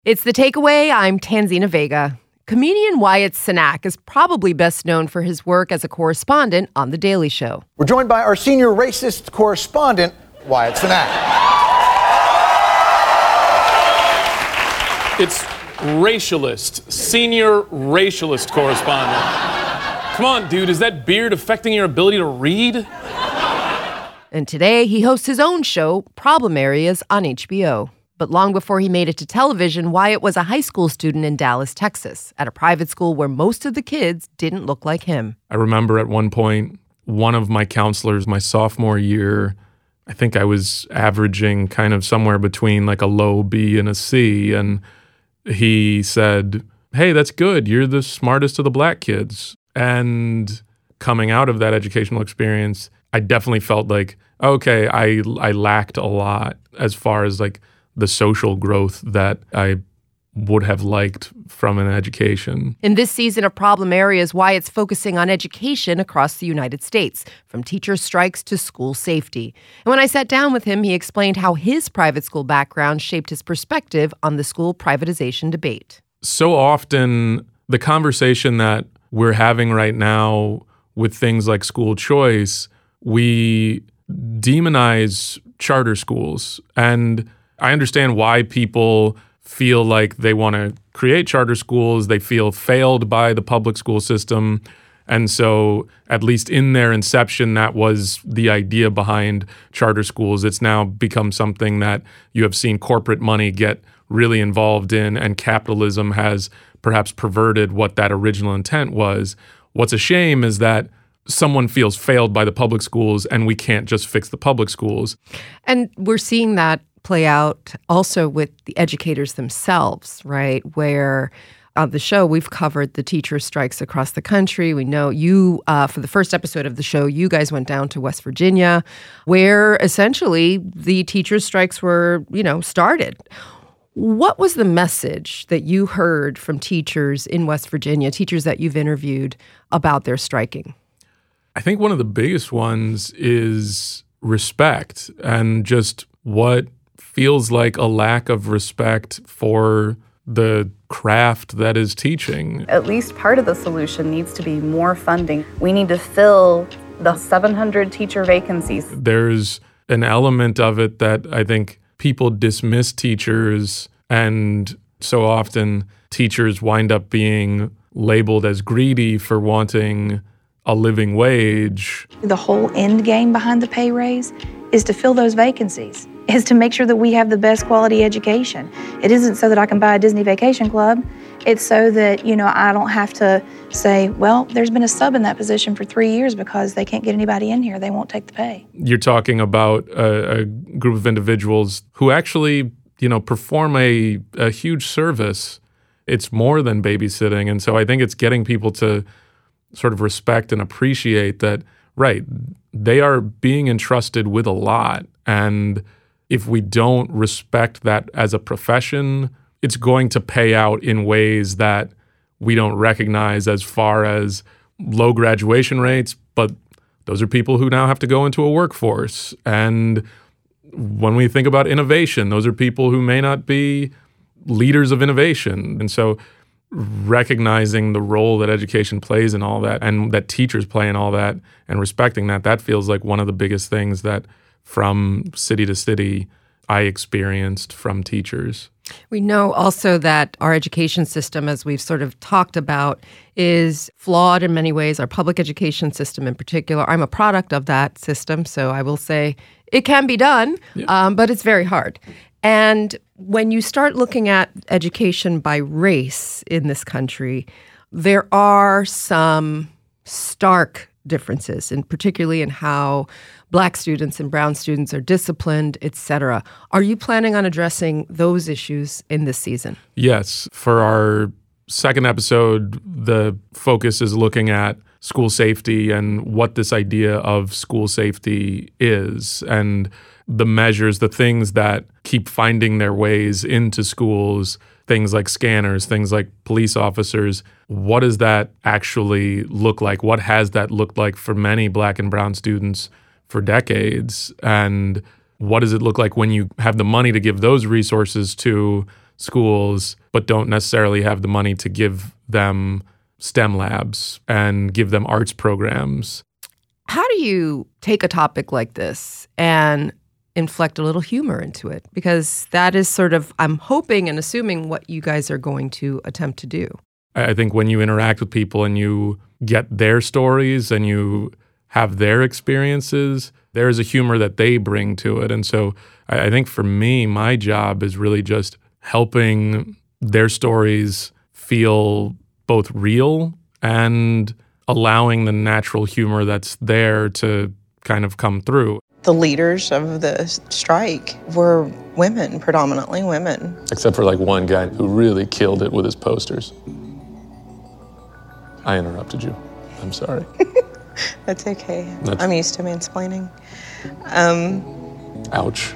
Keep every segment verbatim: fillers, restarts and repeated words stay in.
It's The Takeaway. I'm Tanzina Vega. Comedian Wyatt Cenac is probably best known for his work as a correspondent on The Daily Show. We're joined by our senior racist correspondent, Wyatt Cenac. It's racialist, senior racialist correspondent. Come on, dude, is that beard affecting your ability to read? And today, he hosts his own show, Problem Areas, on H B O. But long before he made it to television, Wyatt was a high school student in Dallas, Texas, at a private school where most of the kids didn't look like him. I remember at one point, one of my counselors, my sophomore year, I think I was averaging kind of somewhere between like a low B and a C, and he said, "Hey, that's good. You're the smartest of the black kids." And coming out of that educational experience, I definitely felt like, okay, I I lacked a lot as far as like the social growth that I would have liked from an education. In this season of Problem Areas, Wyatt's focusing on education across the United States, from teacher strikes to school safety. And when I sat down with him, he explained how his private school background shaped his perspective on the school privatization debate. So often, the conversation that we're having right now with things like school choice, we demonize charter schools. And I understand why people feel like they want to create charter schools. They feel failed by the public school system. And so, at least in their inception, that was the idea behind charter schools. It's now become something that you have seen corporate money get really involved in, and capitalism has perhaps perverted what that original intent was. What's a shame is that someone feels failed by the public schools, and we can't just fix the public schools. And we're seeing that play out also with the educators themselves, right? Where on the show, we've covered the teacher strikes across the country. We know you, uh, for the first episode of the show, you guys went down to West Virginia, where essentially the teacher strikes were, you know, started. What was the message that you heard from teachers in West Virginia, teachers that you've interviewed, about their striking? I think one of the biggest ones is respect, and just what feels like a lack of respect for the craft that is teaching. At least part of the solution needs to be more funding. We need to fill the seven hundred teacher vacancies. There's an element of it that I think people dismiss teachers, and so often teachers wind up being labeled as greedy for wanting a living wage. The whole end game behind the pay raise is to fill those vacancies, is to make sure that we have the best quality education. It isn't so that I can buy a Disney Vacation Club. It's so that, you know, I don't have to say, well, there's been a sub in that position for three years because they can't get anybody in here. They won't take the pay. You're talking about a, a group of individuals who actually, you know, perform a, a huge service. It's more than babysitting. And so I think it's getting people to sort of respect and appreciate that, right, they are being entrusted with a lot. And if we don't respect that as a profession, it's going to pay out in ways that we don't recognize, as far as low graduation rates, but those are people who now have to go into a workforce. And when we think about innovation, those are people who may not be leaders of innovation. And so recognizing the role that education plays in all that, and that teachers play in all that, and respecting that, that feels like one of the biggest things that from city to city I experienced from teachers. We know also that our education system, as we've sort of talked about, is flawed in many ways. Our public education system in particular. I'm a product of that system, so I will say it can be done, yeah. um, but it's very hard. And when you start looking at education by race in this country, there are some stark differences, and particularly in how Black students and brown students are disciplined, et cetera. Are you planning on addressing those issues in this season? Yes. For our second episode, the focus is looking at school safety and what this idea of school safety is, and the measures, the things that keep finding their ways into schools, things like scanners, things like police officers. What does that actually look like? What has that looked like for many Black and brown students for decades? And what does it look like when you have the money to give those resources to schools, but don't necessarily have the money to give them STEM labs and give them arts programs. How do you take a topic like this and inflect a little humor into it? Because that is sort of, I'm hoping and assuming, what you guys are going to attempt to do. I think when you interact with people and you get their stories and you have their experiences, there's a humor that they bring to it. And so I think for me, my job is really just helping their stories feel both real and allowing the natural humor that's there to kind of come through. The leaders of the strike were women, predominantly women. Except for like one guy who really killed it with his posters. I interrupted you. I'm sorry. That's okay. That's... I'm used to mansplaining. Um... Ouch.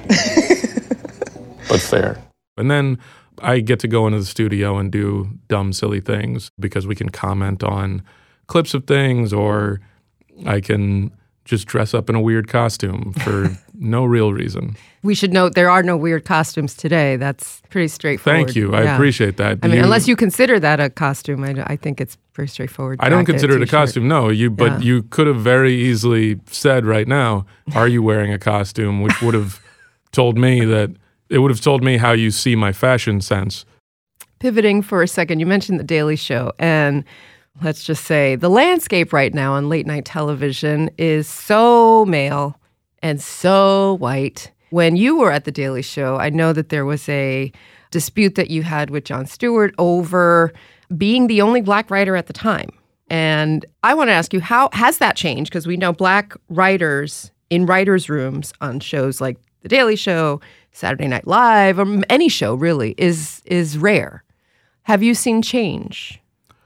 But fair. And then I get to go into the studio and do dumb, silly things because we can comment on clips of things, or I can just dress up in a weird costume for no real reason. We should note there are no weird costumes today. That's pretty straightforward. Thank you. I yeah. appreciate that. I mean, you, unless you consider that a costume, I, I think it's pretty straightforward. I don't jacket, consider it a t-shirt. costume, no. You, But Yeah. you could have very easily said right now, are you wearing a costume, which would have told me that, it would have told me how you see my fashion sense. Pivoting for a second, you mentioned The Daily Show, and let's just say the landscape right now on late night television is so male and so white. When you were at The Daily Show, I know that there was a dispute that you had with Jon Stewart over being the only Black writer at the time. And I want to ask you, how has that changed? Because we know Black writers in writers' rooms on shows like The Daily Show, Saturday Night Live, or any show really, is is rare. Have you seen change?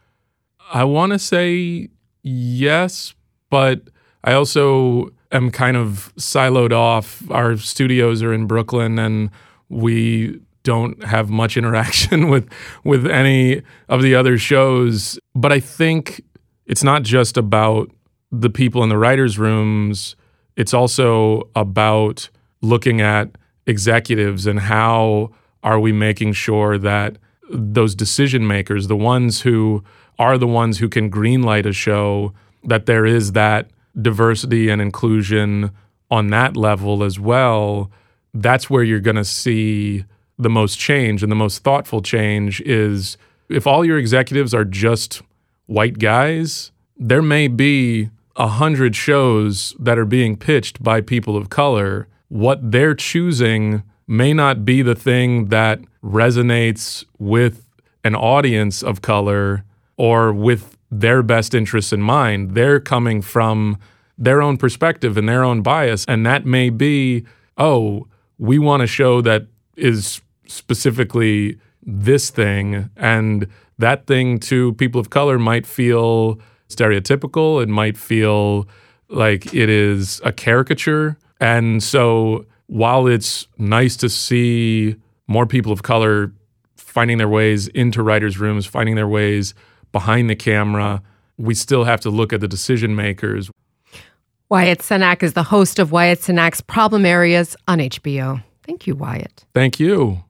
I want to say yes, but I also am kind of siloed off. Our studios are in Brooklyn, and we don't have much interaction with with any of the other shows. But I think it's not just about the people in the writers' rooms. It's also about looking at executives and how are we making sure that those decision makers, the ones who are the ones who can greenlight a show, that there is that diversity and inclusion on that level as well. That's where you're going to see the most change, and the most thoughtful change is if all your executives are just white guys, there may be a hundred shows that are being pitched by people of color. What they're choosing may not be the thing that resonates with an audience of color or with their best interests in mind. They're coming from their own perspective and their own bias. And that may be, oh, we want a show that is specifically this thing. And that thing to people of color might feel stereotypical. It might feel like it is a caricature. And so while it's nice to see more people of color finding their ways into writers' rooms, finding their ways behind the camera, we still have to look at the decision makers. Wyatt Cenac is the host of Wyatt Cenac's Problem Areas on H B O. Thank you, Wyatt. Thank you.